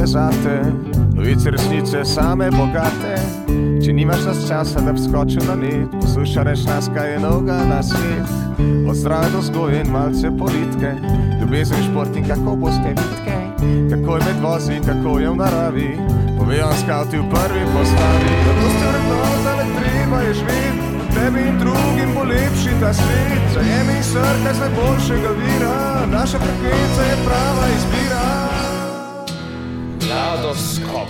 je zate, novice resnice same bogate. Če nimaš nas časa, da bi skočil na net, poslušaj reč nas, kaj je novega na svet. Od zdrave do vzgoje in malce politike, ljubezen, šport in kako boste vitke, kako je med vozi in kako je v naravi, povejo vam skavti v prvi postavi. Zato ste vrednota, ne treba je živeti, tebi in drugim bo lepši ta svet. Zajemi in srkaj z najboljšega vira, naša frekvenca je prava izbira. Mladoskop.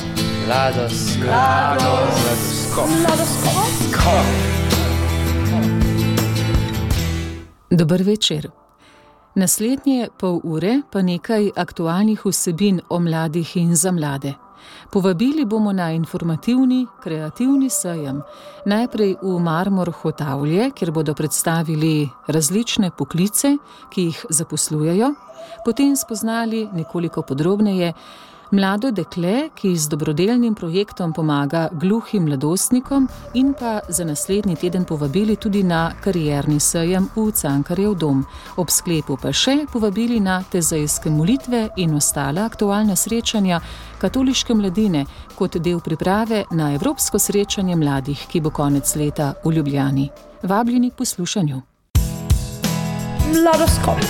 Dober večer. Naslednje pol ure pa nekaj aktualnih vsebin o mladih in za mlade. Povabili bomo na informativni, kreativni sejem. Najprej v Marmor Hotavlje, kjer bodo predstavili različne poklice, ki jih zaposlujejo, potem spoznali nekoliko podrobneje mlado dekle, ki z dobrodelnim projektom pomaga gluhim mladostnikom, in pa za naslednji teden povabili tudi na karierni sejem v Cankarjev dom. Ob sklepu pa še povabili na tezajske molitve in ostala aktualna srečanja katoliške mladine kot del priprave na evropsko srečanje mladih, ki bo konec leta v Ljubljani. Vabljeni k poslušanju. Mladoskop.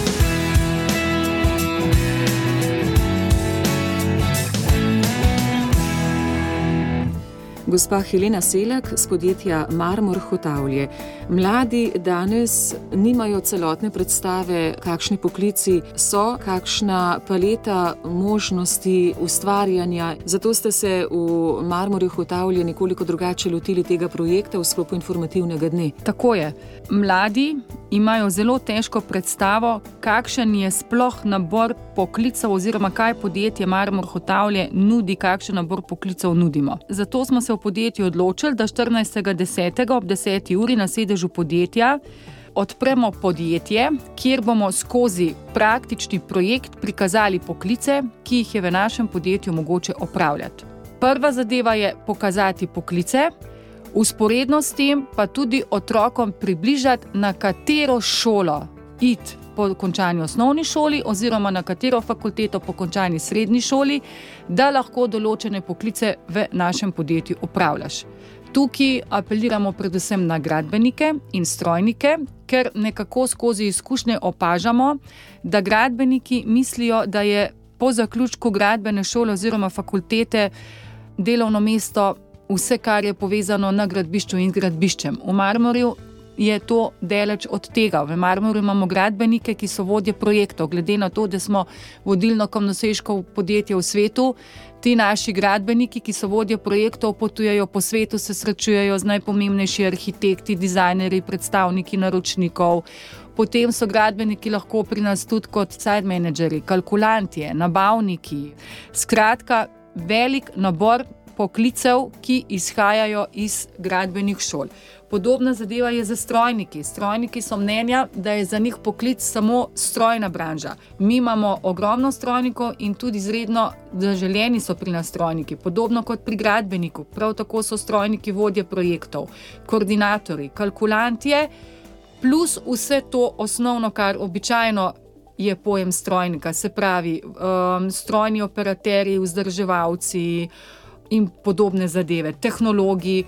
Gospa Helena Selak z podjetja Marmor Hotavlje. Mladi danes nimajo celotne predstave, kakšni poklici so, kakšna paleta možnosti ustvarjanja. Zato ste se v Marmorju Hotavlje nekoliko drugače lotili tega projekta v sklopu informativnega dne. Tako je. Mladi imajo zelo težko predstavo, kakšen je sploh nabor poklicev oziroma kaj podjetje Marmor Hotavlje nudi, kakšen nabor poklicev nudimo. Zato smo se v podjetju odločili, da 14.10. ob 10. uri na sedežu podjetja odpremo podjetje, kjer bomo skozi praktični projekt prikazali poklice, ki jih je v našem podjetju mogoče opravljati. Prva zadeva je pokazati poklice, vzporedno s tem pa tudi otrokom približati, na katero šolo iti po končani osnovni šoli oziroma na katero fakulteto po končani srednji šoli, da lahko določene poklice v našem podjetju opravljaš. Tukaj apeliramo predvsem na gradbenike in strojnike, ker nekako skozi izkušnje opažamo, da gradbeniki mislijo, da je po zaključku gradbene šole oziroma fakultete delovno mesto vse, kar je povezano na gradbišču in gradbiščem. V Marmorju je to daleč od tega. V Marmorju imamo gradbenike, ki so vodje projektov. Glede na to, da smo vodilno kamnoseško podjetje v svetu, ti naši gradbeniki, ki so vodje projektov, potujejo po svetu, se srečujejo z najpomembnejši arhitekti, dizajnerji, predstavniki naročnikov. Potem so gradbeniki lahko pri nas tudi kot site menedžerji, kalkulantje, nabavniki. Skratka, velik nabor poklicev, ki izhajajo iz gradbenih šol. Podobna zadeva je za strojniki. Strojniki so mnenja, da je za njih poklic samo strojna branža. Mi imamo ogromno strojnikov in tudi izredno zaželeni so pri nas strojniki. Podobno kot pri gradbeniku. Prav tako so strojniki vodje projektov, koordinatorji, kalkulantje, plus vse to osnovno, kar običajno je pojem strojnika. Se pravi, strojni operaterji, vzdrževalci in podobne zadeve, tehnologi.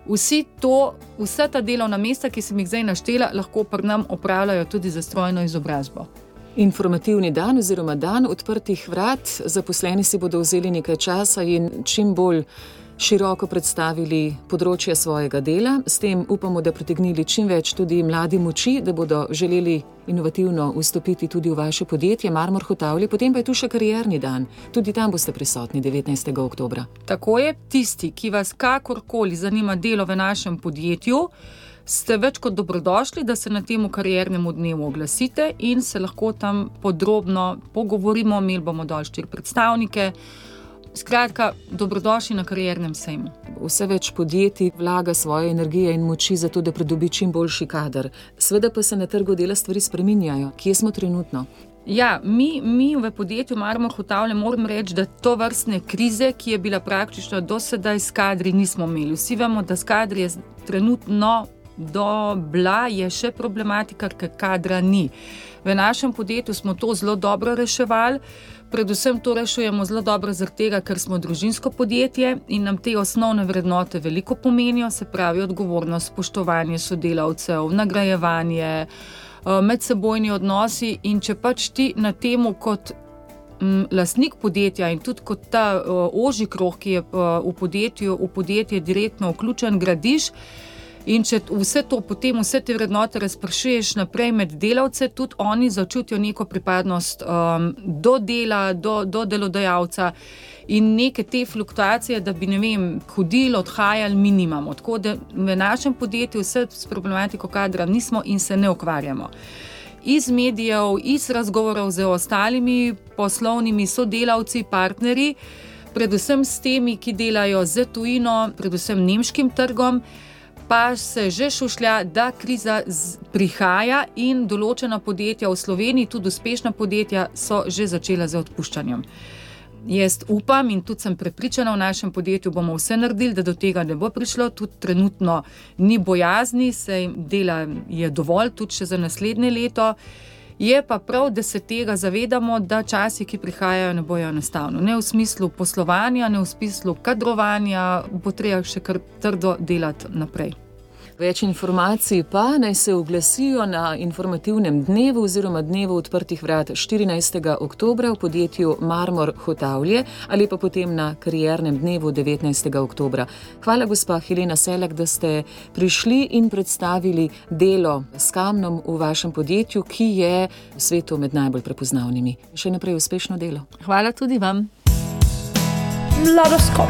Vsa ta delovna mesta, ki sem jih zdaj naštela, lahko pri nam opravljajo tudi za strojno izobrazbo. Informativni dan oziroma dan odprtih vrat. Zaposleni si bodo vzeli nekaj časa in čim bolj široko predstavili področje svojega dela. S tem upamo, da pritegnili čim več tudi mladi moči, da bodo želeli inovativno vstopiti tudi v vaše podjetje Marmor Hotavlje. Potem pa je tu še karierni dan. Tudi tam boste prisotni 19. oktobra. Tako je. Tisti, ki vas kakorkoli zanima delo v našem podjetju, ste več kot dobrodošli, da se na temu kariernemu dnevu oglasite in se lahko tam podrobno pogovorimo. Imeli bomo dol 4 predstavnike. Skratka, dobrodošli na kariernem sejmu. Vse več podjetij vlaga svoje energije in moči za to, da pridobi čim boljši kader. Seveda pa se na trgu dela stvari spreminjajo. Kje smo trenutno? Ja, mi v podjetju Marmor Hotavlje moram reči, da to vrstne krize, ki je bila praktično do sedaj s kadri, nismo imeli. Vsi vemo, da s kadri je trenutno je še problematika, ker kadra ni. V našem podjetju smo to zelo dobro reševali. Predvsem to rešujemo zelo dobro zaradi tega, ker smo družinsko podjetje in nam te osnovne vrednote veliko pomenijo, se pravi odgovornost, spoštovanje sodelavcev, nagrajevanje, medsebojni odnosi in če pač ti na temu kot lastnik podjetja in tudi kot ta ožji krog, ki je v podjetje direktno vključen, gradiš in če vse to potem, vse te vrednote razpršuješ naprej med delavce, tudi oni začutijo neko pripadnost do dela, do delodajalca in neke te fluktuacije, da bi, hodili, odhajali, mi nimamo. Tako da v našem podjetju vse s problematiko kadra nismo in se ne ukvarjamo. Iz medijev, iz razgovorov z ostalimi poslovnimi sodelavci, partnerji, predvsem s temi, ki delajo z tujino, predvsem nemškim trgom, pa se že šušlja, da kriza prihaja in določena podjetja v Sloveniji, tudi uspešna podjetja, so že začela z odpuščanjem. Jaz upam in tudi sem prepričana, v našem podjetju bomo vse naredili, da do tega ne bo prišlo, tudi trenutno ni bojazni, saj dela je dovolj tudi še za naslednje leto. Je pa prav, da se tega zavedamo, da časi, ki prihajajo, ne bojo enostavno. Ne v smislu poslovanja, ne v smislu kadrovanja, bo treba še kar trdo delati naprej. Več informacij pa naj se oglasijo na informativnem dnevu oziroma dnevu odprtih vrat 14. oktobra v podjetju Marmor Hotavlje ali pa potem na kariernem dnevu 19. oktobra. Hvala, gospa Helena Selak, da ste prišli in predstavili delo s kamnom v vašem podjetju, ki je v svetu med najbolj prepoznavnimi. Še naprej uspešno delo. Hvala tudi vam. Mladoskop.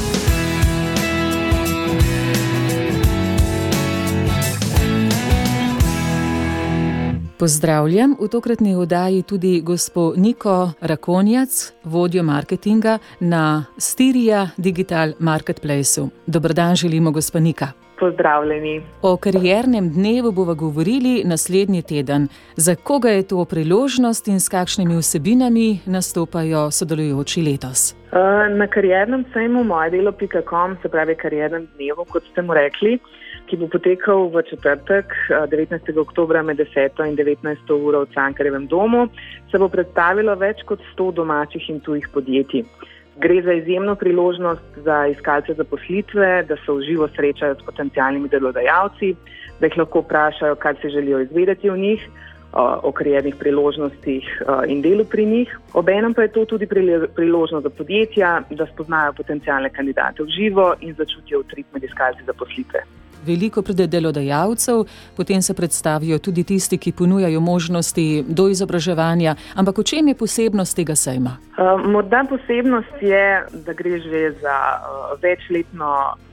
Pozdravljam v tokratni oddaji tudi gospo Niko Rakonjac, vodjo marketinga na Styria Digital Marketplaceu. Dober dan želimo, gospa Nika. Pozdravljeni. O kariernem dnevu bova govorili naslednji teden. Za koga je to priložnost in s kakšnimi vsebinami nastopajo sodelujoči letos? Na kariernem sejmu mojedelo.com, se pravi kariernem dnevu, kot ste mu rekli, ki bo potekal v četrtek, 19. oktobra med 10. in 19. uro v Cankarjevem domu, se bo predstavilo več kot 100 domačih in tujih podjetij. Gre za izjemno priložnost za iskalce zaposlitve, da se v živo srečajo s potencialnimi delodajalci, da jih lahko vprašajo, kaj se želijo izvedeti o njih, o kariernih priložnostih in delu pri njih. Obenem pa je to tudi priložnost za podjetja, da spoznajo potencialne kandidate v živo in začutijo utrip med iskalci zaposlitve. Veliko pride delodajalcev, potem se predstavijo tudi tisti, ki ponujajo možnosti do izobraževanja. Ampak v čem je posebnost tega sejma? Morda posebnost je, da gre že za večletno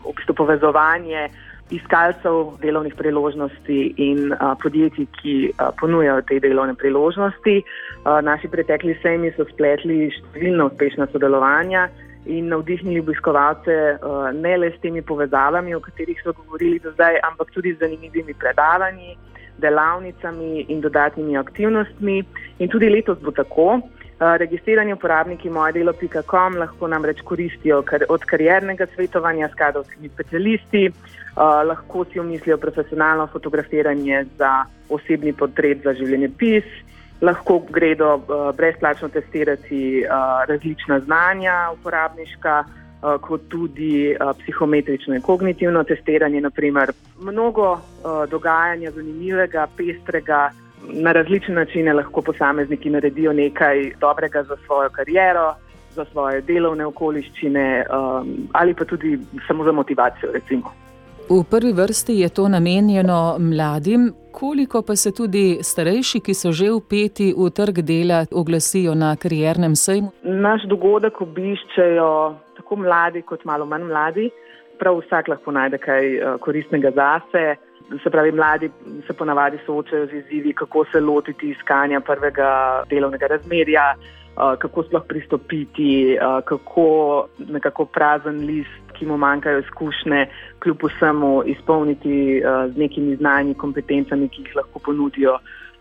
povezovanje iskalcev delovnih priložnosti in podjetij, ki ponujajo te delovne priložnosti. Naši pretekli sejmi so spletli številna uspešna sodelovanja in navdihnili obiskovalce ne le s temi povezavami, o katerih so govorili do zdaj, ampak tudi z zanimivimi predavanji, delavnicami in dodatnimi aktivnostmi. In tudi letos bo tako. Registrirani uporabniki mojedelo.com lahko namreč koristijo od kariernega svetovanja s kadrovskimi specialisti, lahko si omislijo profesionalno fotografiranje za osebni portret za življenjepis, lahko gredo brezplačno testirati različna znanja uporabniška, kot tudi psihometrično in kognitivno testiranje, naprimer. Mnogo dogajanja zanimivega, pestrega, na različne načine lahko posamezniki naredijo nekaj dobrega za svojo kariero, za svoje delovne okoliščine ali pa tudi samo za motivacijo, recimo. V prvi vrsti je to namenjeno mladim, koliko pa se tudi starejši, ki so že vpeti v trg dela, oglasijo na kariernem sejmu? Naš dogodek obiščejo tako mladi kot malo manj mladi. Prav vsak lahko najde kaj koristnega zase. Se pravi, mladi se ponavadi soočajo z izzivi, kako se lotiti iskanja prvega delovnega razmerja, kako sploh pristopiti, kako nekako prazen list, ki mu manjkajo izkušnje, kljub vsemu izpolniti z nekimi znanji, kompetencami, ki jih lahko ponudijo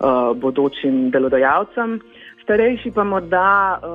bodočim delodajalcem. Starejši pa morda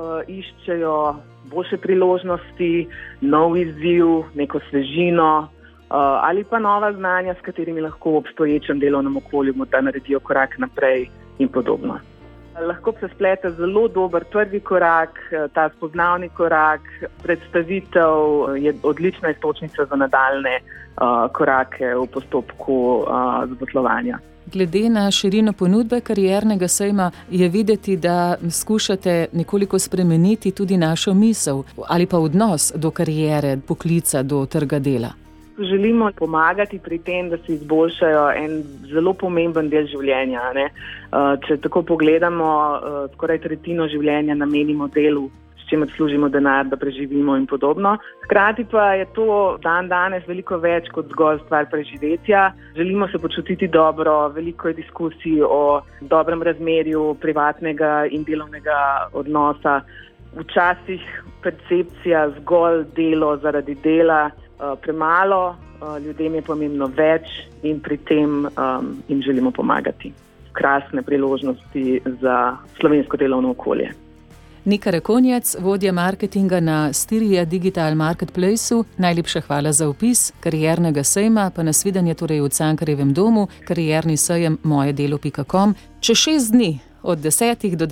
iščejo boljše priložnosti, nov izziv, neko svežino ali pa nova znanja, s katerimi lahko v obstoječem delovnem okolju morda naredijo korak naprej in podobno. Lahko se splete zelo dober prvi korak, ta spoznavni korak, predstavitev je odlična iztočnica za nadaljne korake v postopku zaposlovanja. Glede na širino ponudbe kariernega sejma je videti, da skušate nekoliko spremeniti tudi našo misel ali pa odnos do kariere, poklica, do trga dela. Želimo pomagati pri tem, da se izboljšajo en zelo pomemben del življenja. Ne? Če tako pogledamo, skoraj tretjino življenja namenimo delu, s čimer služimo denar, da preživimo in podobno. Hkrati pa je to danes veliko več kot zgolj stvar preživetja. Želimo se počutiti dobro, veliko je diskusij o dobrem razmerju privatnega in delovnega odnosa. Včasih percepcija zgolj delo zaradi dela premalo, ljudem je pomembno več in pri tem jim želimo pomagati. Krasne priložnosti za slovensko delovno okolje. Nika Rakonjac, vodja marketinga na Styria Digital Marketplaceu, najlepša hvala za opis kariernega sejma, pa nasvidenje torej v Cankarjevem domu, karierni sejem mojedelo.com, čez 6 dni od 10. do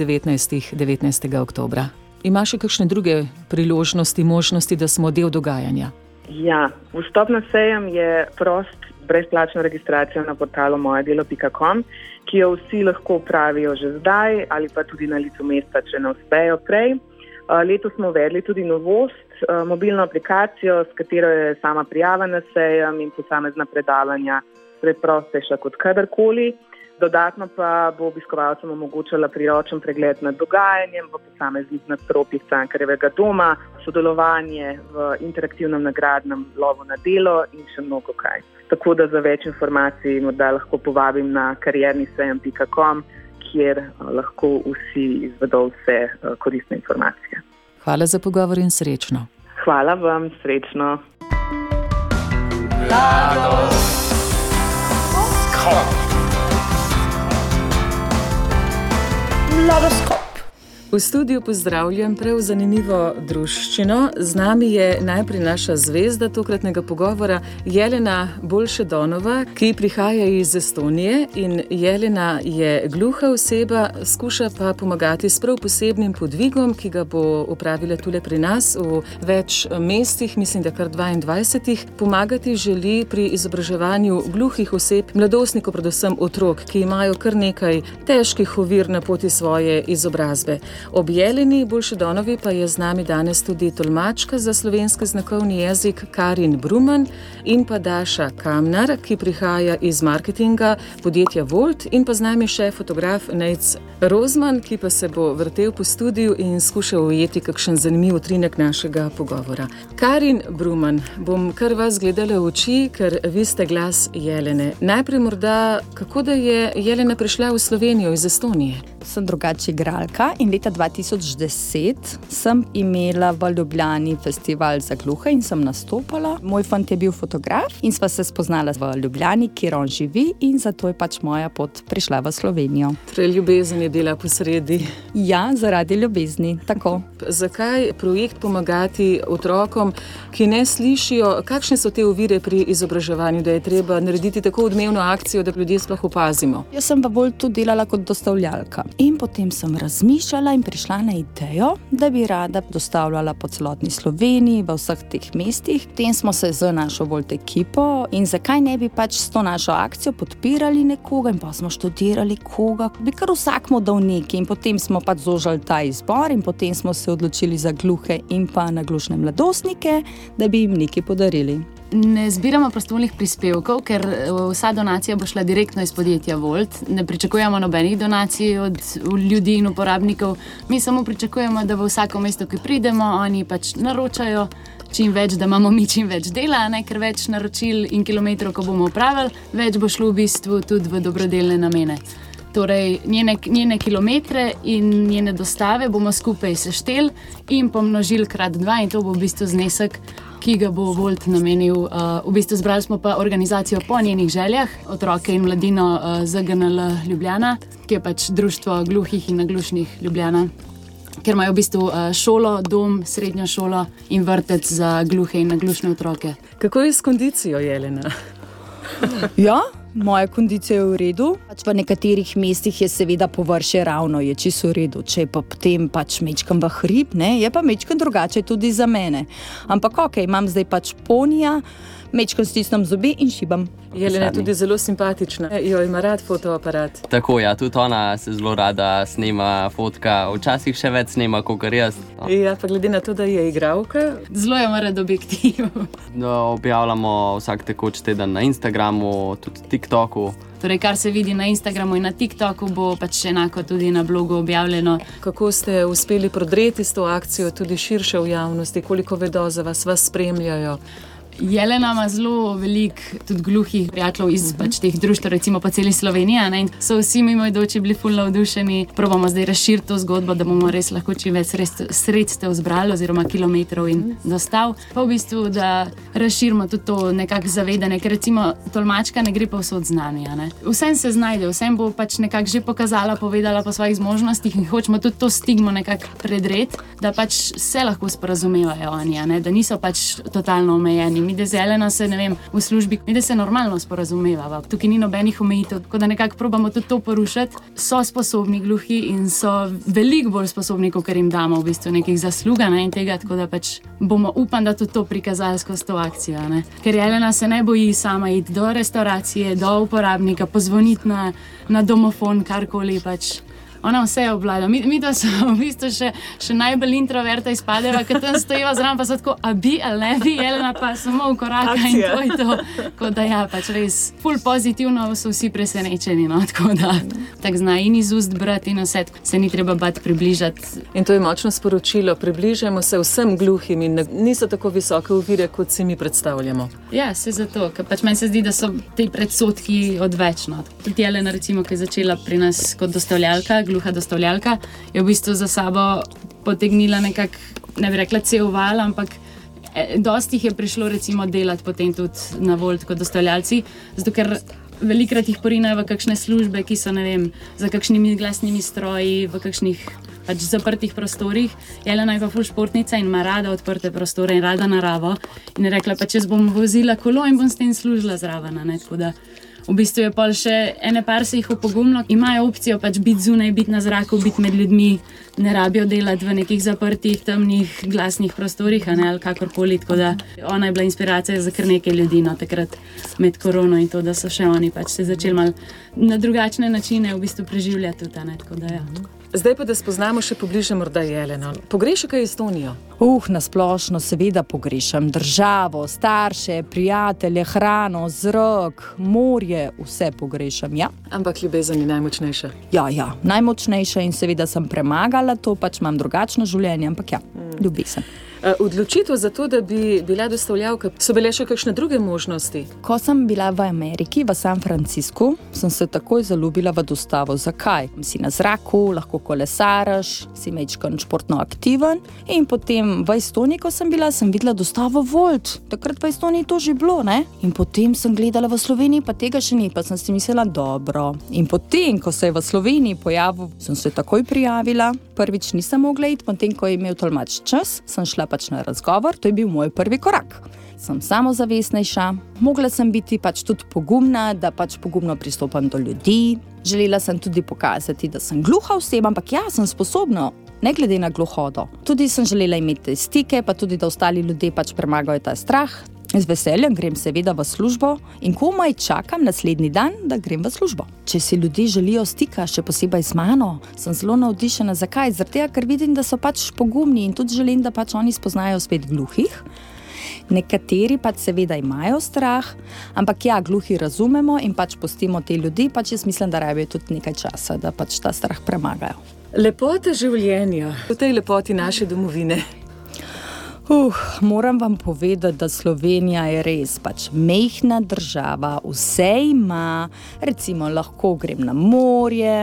19. oktobra. Ima še kakšne druge priložnosti, možnosti, da smo del dogajanja? Ja, vstop na sejem je prost, brezplačno registracijo na portalu mojedelo.com, ki jo vsi lahko pravijo že zdaj ali pa tudi na licu mesta, če ne uspejo prej. Letos smo uvedli tudi novost, mobilno aplikacijo, s katero je sama prijava na sejem in posamezna predavanja preprostejša kot kadarkoli. Dodatno pa bo obiskovalcem omogočala priročen pregled nad dogajanjem v posameznih nadstropjih Cankarjevega doma, sodelovanje v interaktivnem nagradnem lovu na delo in še mnogo kaj. Tako da za več informacij morda lahko povabim na kariernisejem.com, kjer lahko vsi izvedo vse koristne informacije. Hvala za pogovor in srečno. Hvala vam, srečno. Mladoskop. V studiu pozdravljam prav zanimivo druščino. Z nami je najprej naša zvezda tokratnega pogovora, Jelena Bolšedonova, ki prihaja iz Estonije. In Jelena je gluha oseba, skuša pa pomagati s prav posebnim podvigom, ki ga bo opravila tule pri nas v več mestih, mislim, da kar 22. Pomagati želi pri izobraževanju gluhih oseb, mladostnikov, predvsem otrok, ki imajo kar nekaj težkih ovir na poti svoje izobrazbe. Ob Jeleni Bolšedonovi pa je z nami danes tudi tolmačka za slovenski znakovni jezik Karin Bruman in pa Daša Kamnar, ki prihaja iz marketinga podjetja Volt, in pa z nami še fotograf Nejc Rozman, ki pa se bo vrtel po studiu in skušal ujeti kakšen zanimiv utrinek našega pogovora. Karin Bruman, bom kar vas gledala v oči, ker vi ste glas Jelene. Najprej morda, kako da je Jelena prišla v Slovenijo iz Estonije? Sem drugače igralka in leta 2010 sem imela v Ljubljani festival za gluhe in sem nastopala. Moj fant je bil fotograf in sva se spoznala v Ljubljani, kjer on živi, in zato je pač moja pot prišla v Slovenijo. Torej ljubezen je bila posredi. Ja, zaradi ljubezni, tako. Zakaj projekt pomagati otrokom, ki ne slišijo? Kakšne so te ovire pri izobraževanju, da je treba narediti tako odmevno akcijo, da ljudje sploh opazimo? Jaz sem v Voltu delala kot dostavljalka in potem sem razmišljala in prišla na idejo, da bi rada dostavljala po celotni Sloveniji, v vseh teh mestih. Potem smo se z našo Volt ekipo in zakaj ne bi pač s to našo akcijo podpirali nekoga, in pa smo študirali koga, bi kar vsakmo dal nekaj, in potem smo pač zožali ta izbor in potem smo se odločili za gluhe in pa naglušne mladostnike, da bi jim nekaj podarili. Ne zbiramo prostovoljnih prispevkov, ker vsa donacija bo šla direktno iz podjetja Volt. Ne pričakujemo nobenih donacij od ljudi in uporabnikov. Mi samo pričakujemo, da v vsako mesto, ki pridemo, oni pač naročajo čim več, da imamo mi čim več dela, ne? Ker več naročil in kilometrov, ko bomo opravili, več bo šlo v bistvu tudi v dobrodelne namene. Torej, njene kilometre in njene dostave bomo skupaj sešteli in pomnožili krat 2, in to bo v bistvu znesek, ki ga bo Volt namenil. V bistvu zbrali smo pa organizacijo po njenih željah, otroke in mladino ZGNL Ljubljana, ki je pač društvo gluhih in naglušnih Ljubljana, ker imajo v bistvu šolo, dom, srednjo šolo in vrtec za gluhe in naglušne otroke. Kako je s kondicijo, Jelena? Ja, moja kondicija je v redu. V nekaterih mestih je seveda površje ravno, je čisto v redu. Če je pa potem mečkam v hrib, ne, je pa mečkam drugače tudi za mene. Ampak imam zdaj ponija, mečkam stisnem zobe in šibam. Jelena je tudi zelo simpatična. Jo ima rad fotoaparat. Tako, ja, tudi ona se zelo rada snema fotka. Včasih še več snema, kakor jaz. Ja, pa glede na to, da je igralka. Zelo je rad objektiv. Objavljamo vsak tekoč teden na Instagramu, tudi TikToku. Torej, kar se vidi na Instagramu in na TikToku, bo enako tudi na blogu objavljeno. Kako ste uspeli prodreti s to akcijo tudi širše v javnosti? Koliko vedo za vas spremljajo? Jelena ima zelo veliko tudi gluhih prijateljev iz teh društev, recimo po celi Sloveniji, ne? In so vsi mimoidoči bili ful navdušeni. Probamo zdaj razširiti to zgodbo, da bomo res lahko čim več sredstev zbrali oziroma kilometrov in dostav. Pa v bistvu, da razširimo tudi to nekako zavedanje, ker recimo tolmačka ne gre povsod z nami, ne? Vsem se znajde, vsem bo nekako že pokazala, povedala po svojih zmožnostih in hočemo tudi to stigmo nekako predreti, da se lahko sporazumevajo oni, ne? Da niso totalno omejeni. Mi, da z Jeleno se, ne vem, v službi, mi, da se normalno sporazumevava. Tukaj ni nobenih omejitev, tako da nekako probamo tudi to porušiti. So sposobni gluhi in so veliko bolj sposobni, kot jim damo v bistvu nekih zasluga, ne, in tega, tako da bomo, upam, da tudi to prikazali skozi to akcijo, ne. Ker Jelena se ne boji sama iti do restauracije, do uporabnika, pozvoniti na domofon, karkoli . Ona vse je obvlada. Mi to so v bistvu še najbolj introverta izpadeva, ker tam stojiva zraven, pa so tako, a bi ali ne bi, Jelena pa samo v koraka in to je to. Tako da ja, res ful pozitivno so vsi presenečeni, no, tako da tako zna in iz ust brati in vse, se ni treba bati približati. In to je močno sporočilo, približajmo se vsem gluhim in niso tako visoke ovire, kot si mi predstavljamo. Ja, se zato, ker meni se zdi, da so te predsodki odvečno. Tudi Jelena, recimo, ki je začela pri nas kot dostavljalka, gluha dostavljalka, je v bistvu za sabo potegnila nekako, ne bi rekla cel val, ampak dosti jih je prišlo recimo delati potem tudi na Volt kot dostavljalci, zato ker velikrat jih porinajo v kakšne službe, ki so, ne vem, za kakšnimi glasnimi stroji, v kakšnih zaprtih prostorih. Jelena je pa ful športnica in ima rada odprte prostore in rada naravo in je rekla, če bom vozila kolo in bom s tem služila zraven, ne, tako da v bistvu je pol še ene par se jih opogumilo, imajo opcijo biti zunaj, biti na zraku, biti med ljudmi, ne rabijo delati v nekih zaprtih, temnih, glasnih prostorih, ali kakorkoli, tako da ona je bila inspiracija za kar nekaj ljudi, no, takrat med korono in to, da so še oni se začeli malo na drugačne načine v bistvu preživljati tudi, ne, tako da ja. Zdaj pa, da spoznamo še pobliže morda Jeleno. Pogreša kaj Estonijo? Na splošno seveda pogrešam državo, starše, prijatelje, hrano, zrak, morje, vse pogrešam, ja. Ampak ljubezen je najmočnejša. Ja, najmočnejša in seveda sem premagala to, imam drugačno življenje, ampak ja, ljubezen. Odločitev za to, da bi bila dostavljavka, so bile še kakšne druge možnosti? Ko sem bila v Ameriki, v San Franciscu, sem se takoj zaljubila v dostavo. Zakaj? Si na zraku, lahko kolesaraš, si majčkeno športno aktiven in potem v Estoniji, ko sem bila, sem videla dostavo Volt. Takrat v Estoniji to že bilo, ne? In potem sem gledala v Sloveniji, pa tega še ni, pa sem si mislila, dobro. In potem, ko se je v Sloveniji pojavil, sem se takoj prijavila. Prvič nisem mogla iti, potem, ko je imel tolmač čas, sem šla na razgovor, to je bil moj prvi korak. Sem samozavestnejša, mogla sem biti tudi pogumna, da pogumno pristopam do ljudi. Želela sem tudi pokazati, da sem gluha oseba, ampak ja, sem sposobna, ne glede na gluhodo. Tudi sem želela imeti stike, pa tudi, da ostali ljudje premagajo ta strah. Z veseljem grem seveda v službo in komaj čakam naslednji dan, da grem v službo. Če si ljudje želijo stika, še posebej z mano, sem zelo navdišena. Zakaj? Zaradi tega, ker vidim, da so pogumni in tudi želim, da oni spoznajo svet gluhih. Nekateri seveda imajo strah, ampak ja, gluhi razumemo in pustimo te ljudi, jaz mislim, da rabijo tudi nekaj časa, da ta strah premagajo. Lepota življenja v tej lepoti naše domovine. Moram vam povedati, da Slovenija je res majhna država, vse ima, recimo lahko grem na morje,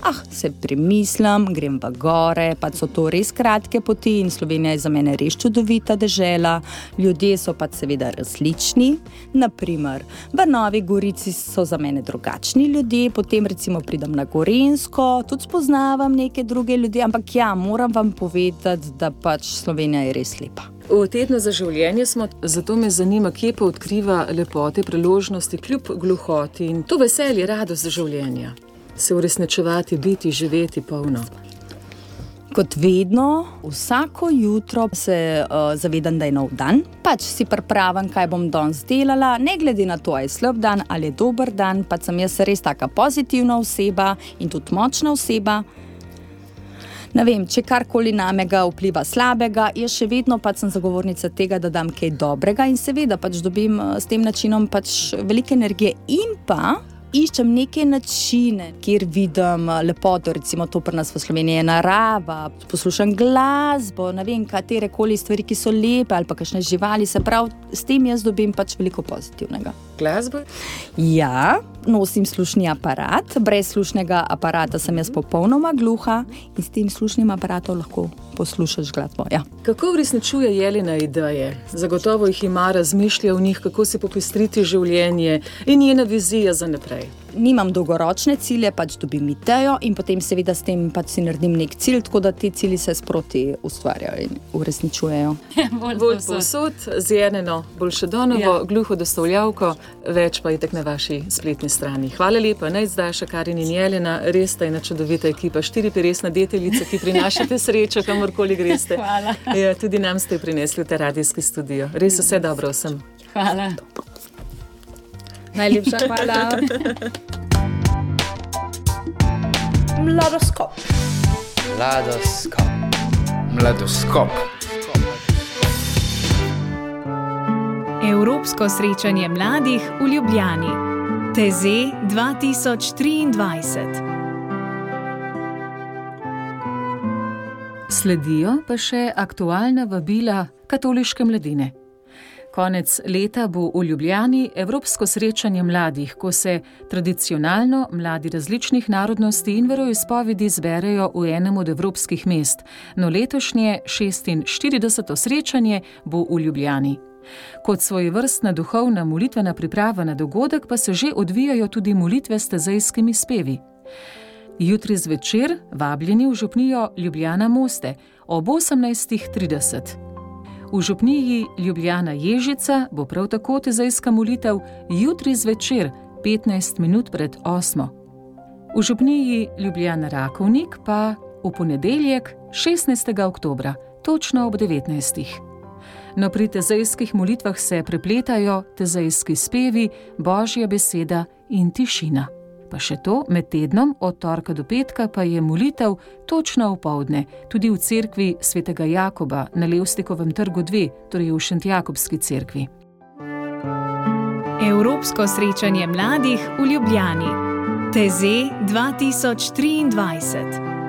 se premislim, grem v gore, pa so to res kratke poti in Slovenija je za mene res čudovita dežela. Ljudje so pa seveda različni. Naprimer, v Novi Gorici so za mene drugačni ljudje, potem recimo pridem na Gorenjsko, tudi spoznavam neke druge ljudi, ampak ja, moram vam povedati, da pač Slovenija je res lepa. V tednu za življenje smo, zato me zanima, kje pa odkriva lepote, priložnosti kljub gluhoti in to veselje, radost življenja. Se uresničevati, biti, živeti polno. Kot vedno, vsako jutro se zavedam, da je nov dan. Pač si pripravim, kaj bom danes delala, ne glede na to, ali je slab dan ali je dober dan, pač sem jaz res taka pozitivna oseba in tudi močna oseba. Ne vem, če karkoli namega vpliva slabega, jaz še vedno pač sem zagovornica tega, da dam kaj dobrega in seveda pač dobim s tem načinom pač velike energije in pa iščem neke načine, kjer vidim lepoto, recimo to pri nas v Sloveniji je narava, poslušam glasbo, ne vem, katerekoli stvari, ki so lepe ali pa kakšne živali, se pravi, s tem jaz dobim pač veliko pozitivnega. Glasbo? Ja, nosim slušni aparat, brez slušnega aparata sem jaz popolnoma gluha in s tem slušnim aparatom lahko poslušaš glasbo, ja. Kako uresničuje Jelena ideje? Zagotovo jih ima, razmišlja o njih, kako si popestriti življenje in njena vizija za naprej. Nimam dolgoročne cilje, pač dobim idejo in potem seveda s tem pač si naredim nek cilj, tako da ti cilji se sproti ustvarjajo in uresničujejo. Bolj povsod, z Jeleno Bolšedonovo, gluho dostavljavko, več pa itak na vaši spletni strani. Hvala lepa, Najzdaša, Karin in Jelena, res sta ena čudovita ekipa, 4 peresna deteljica, ki prinašate srečo, kamorkoli greste. Hvala. Ja, tudi nam ste prinesli v ta radijski studio. Res vse dobro vsem. Hvala. Najlepša hvala. Mladoskop. Evropsko srečanje mladih v Ljubljani. TZ 2023. Sledijo pa še aktualna vabila katoliške mladine. Konec leta bo v Ljubljani Evropsko srečanje mladih, ko se tradicionalno mladi različnih narodnosti in veroizpovedi zberejo v enem od evropskih mest, no letošnje 46. srečanje bo v Ljubljani. Kot svojevrstna duhovna molitvena priprava na dogodek pa se že odvijajo tudi molitve s tezejskimi spevi. Jutri zvečer vabljeni v župnijo Ljubljana Moste ob 18:30. V župniji Ljubljana Ježica bo prav tako tezejska molitev jutri zvečer 15 minut pred 8. V župniji Ljubljana Rakovnik pa v ponedeljek 16. oktobra, točno ob 19. No, pri tezejskih molitvah se prepletajo tezejski spevi, Božja beseda in tišina. Pa še to, med tednom, od torka do petka, pa je molitev točno opoldne, tudi v cerkvi svetega Jakoba na Levstikovem trgu 2, torej v Šentjakobski cerkvi. Evropsko srečanje mladih v Ljubljani. TZ 2023.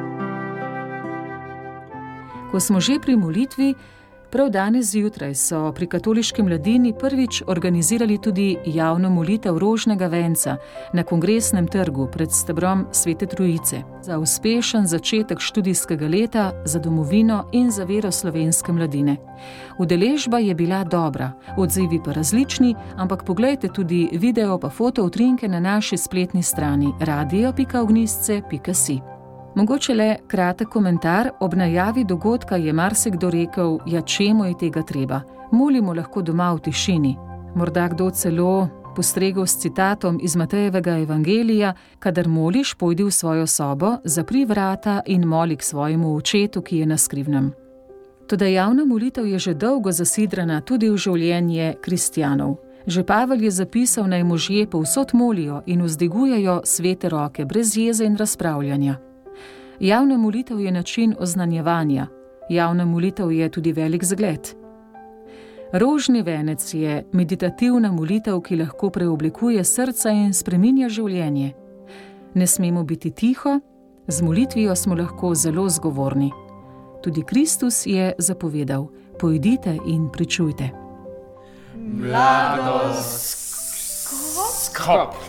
Ko smo že pri molitvi, prav danes zjutraj so pri katoliški mladini prvič organizirali tudi javno molitev rožnega venca na Kongresnem trgu pred stebrom Svete Trojice za uspešen začetek študijskega leta, za domovino in za vero slovenske mladine. Udeležba je bila dobra, odzivi pa različni, ampak poglejte tudi video pa fotoutrinke na naši spletni strani radio.ognistce.si. Mogoče le kratek komentar, ob najavi dogodka je marsikdo rekel, ja, čemu je tega treba? Molimo lahko doma v tišini. Morda kdo celo postregel s citatom iz Matejevega evangelija, kadar moliš, pojdi v svojo sobo, zapri vrata in moli k svojemu očetu, ki je na skrivnem. Toda javna molitev je že dolgo zasidrana tudi v življenje kristjanov. Že Pavel je zapisal, naj možje povsod molijo in vzdigujejo svete roke, brez jeze in razpravljanja. Javna molitev je način oznanjevanja. Javna molitev je tudi velik zgled. Rožni venec je meditativna molitev, ki lahko preoblikuje srca in spreminja življenje. Ne smemo biti tiho, z molitvijo smo lahko zelo zgovorni. Tudi Kristus je zapovedal, pojdite in pričujte. Mladoskop.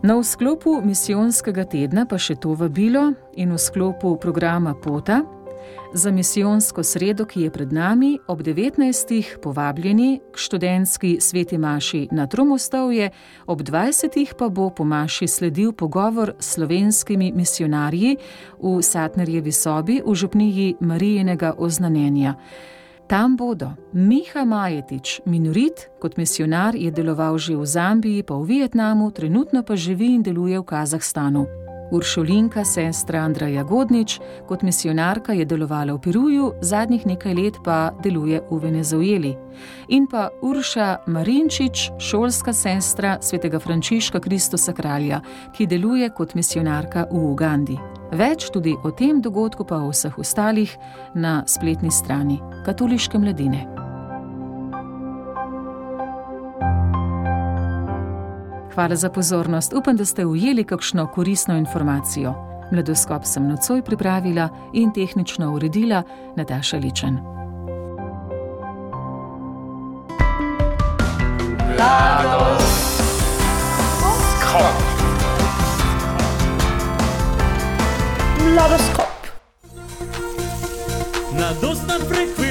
No, v sklopu misijonskega tedna pa še to vabilo in v sklopu programa Pota za misijonsko sredo, ki je pred nami, ob 19. povabljeni k študentski sveti maši na Tromostovje, ob 20. pa bo po maši sledil pogovor s slovenskimi misionarji v Satnerjevi sobi v župniji Marijinega oznanjenja. Tam bodo Miha Majetič, minorit, kot misionar je deloval že v Zambiji pa v Vietnamu, trenutno pa živi in deluje v Kazahstanu. Uršulinka, sestra Andra Jagodnič, kot misionarka je delovala v Peruju, zadnjih nekaj let pa deluje v Venezueli. In pa Urša Marinčič, šolska sestra svetega Frančiška Kristusa Kralja, ki deluje kot misionarka v Ugandi. Več tudi o tem dogodku pa o vseh ostalih na spletni strani Katoliške mladine. Hvala za pozornost. Upam, da ste ujeli kakšno koristno informacijo. Mladoskop sem nocoj pripravila in tehnično uredila Nataša Ličen. Mladoskop. Mladostna frekvenca.